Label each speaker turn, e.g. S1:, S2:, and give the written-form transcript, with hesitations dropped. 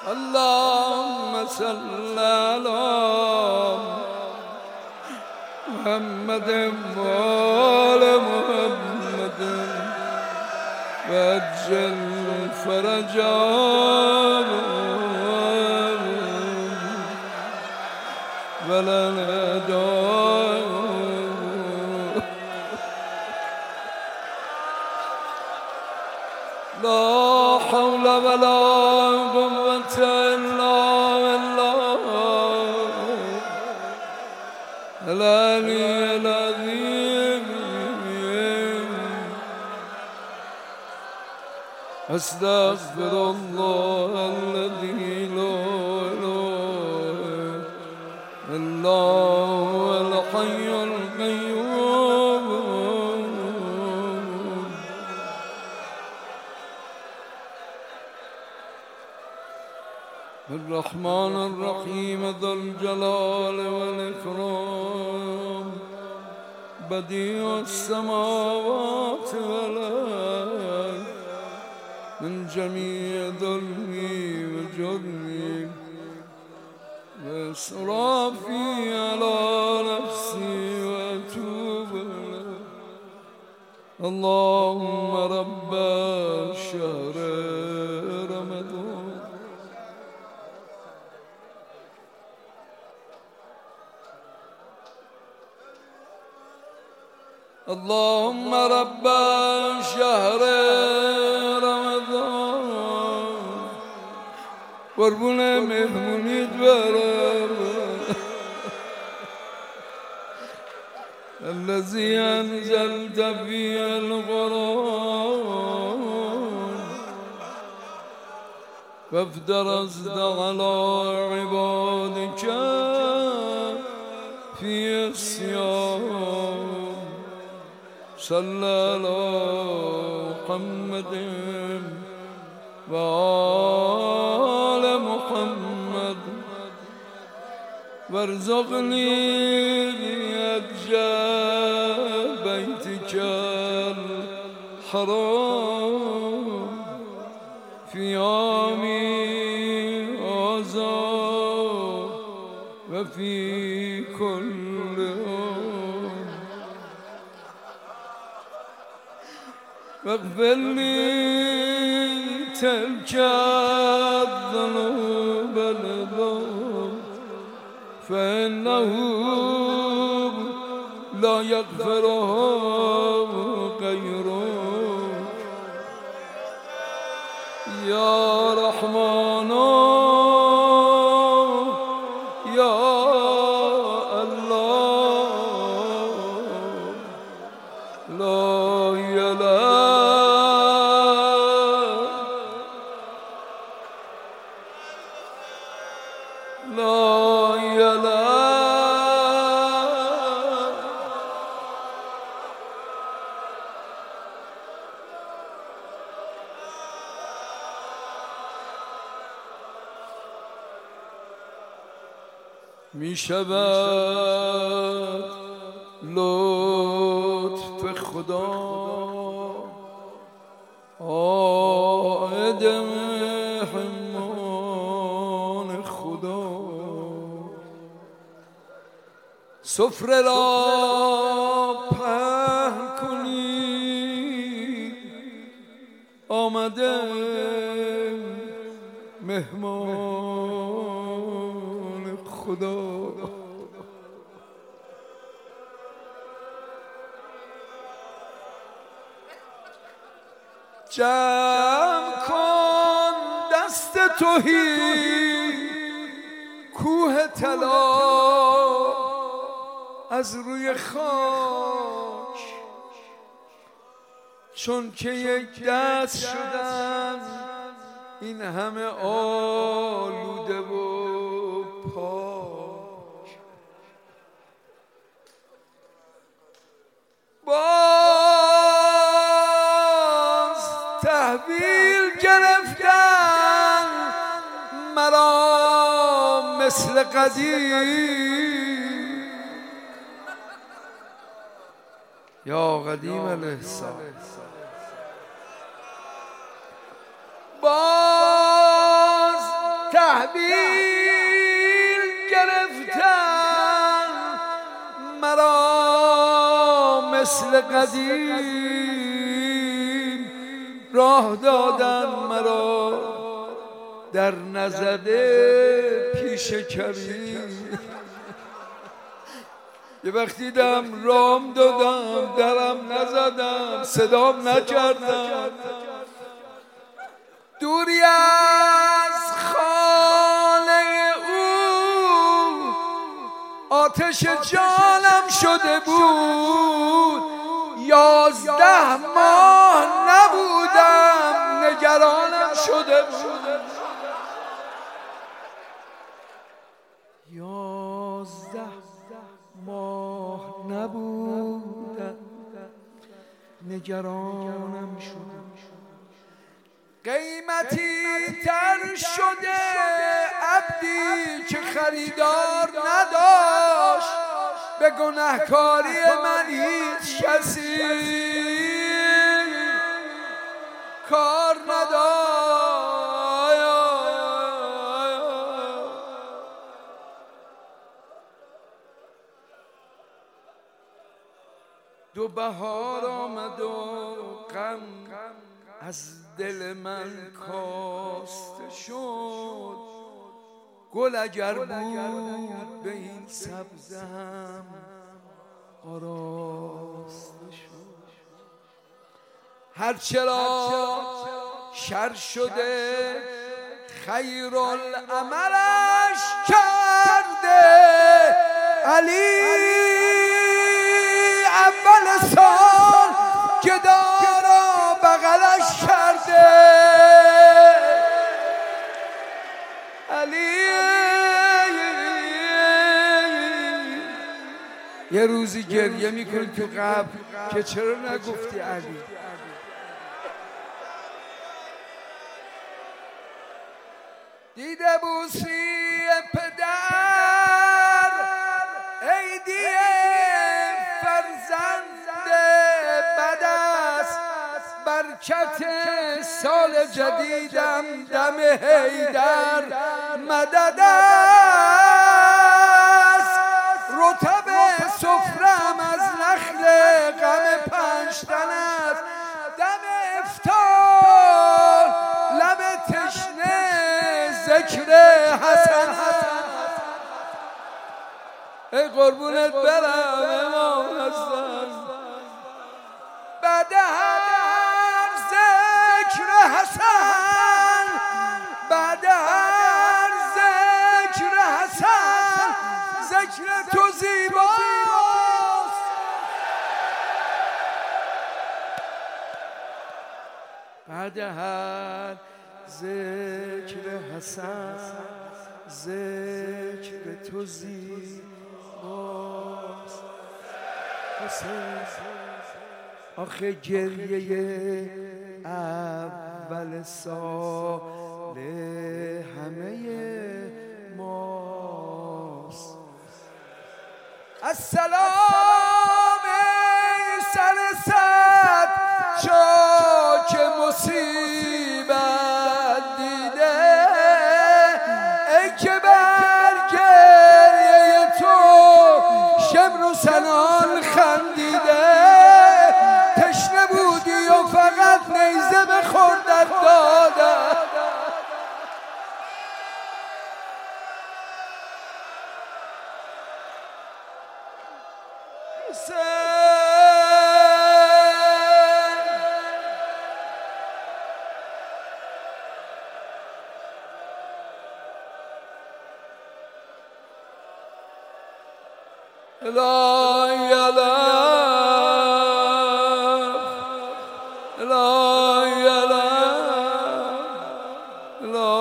S1: اللهم صل على محمد وآل محمد وعجل فرجهم ولنا داعهم لا حول ولا قوة إلا بالله العلي العظيم أستغفر الله الذي لا إله إلا هو الحي القيوم الرحمن الرحيم ذو الجلال والإكرام بديع السماوات والأرض من جميع ظلمي وجرمي وإسرافي على نفسي وأتوب إليه اللهم رب شهر رمضان اللهم رب شهر رمضان قربون مهمونیت برم الذي أنزلت فيه القرآن وافترضت على عبادك في الصيام صلى على محمد وآل محمد وارزقني بأجل بيتك الحرام في يومي هذا وفي كل يوم واغفر لي تلك الذنوب العظام فإنه لا يغفرها غيرك يا رحمن يا الله لا می شود لطف خدا عائد مهمان خدا سفره را پهن کنی آمده مهمان خدا جمع کن دست تهی کوه طلا از روی خاک چون که یک دست شدن این همه آلوده و پاک باز تحویل گرفتن مرا مثل قدیم یا قدیم الاحسان باز تحویل گرفتن مرا مثل قدیم راه دادن مرا در نزده پیش کریم یه وقتی دم رام دادم درم نزدم صدام نکردم دوری از خانه او آتش جانم شده بود 11 ماه نبودم نگرانم شده بود 11 ماه نبودم نگرانم شده قیمتی تر شده عبدی که خریدار نداشت به گناهکاری من هیچ کسی کار نداشت دو بهار آمد و غم از دل من کاسته شد گل اگر بود به این سبزم آراسته شد هرچرا شر شده خیرالعملش کرده علی اول سال که دارا بغلش کرده علی یه روزی گریه میکنی تو قبر که چرا نگفتی علی دیده بوسی پدر عیدی فرزند بد است برکت سال جدیدم دم حیدر مدد است رطب سفرم از نخل غم 5 تن است دم افطار لب تشنه ذکر حسن است ای قربونت برم امام حسن بعد هر ذکر حسن بعد هر ذکر حسن ذکر تو زیباست بعد هر ذکر حسن ذکر تو زیباست آخه گریه اول سال همه ماست السلام ای سر صد چاک مصیبت دیده ای که بر گریه تو شمر و سنان خندیده تشنه بودی و فقط نیزه به خوردت دادم لا لا لا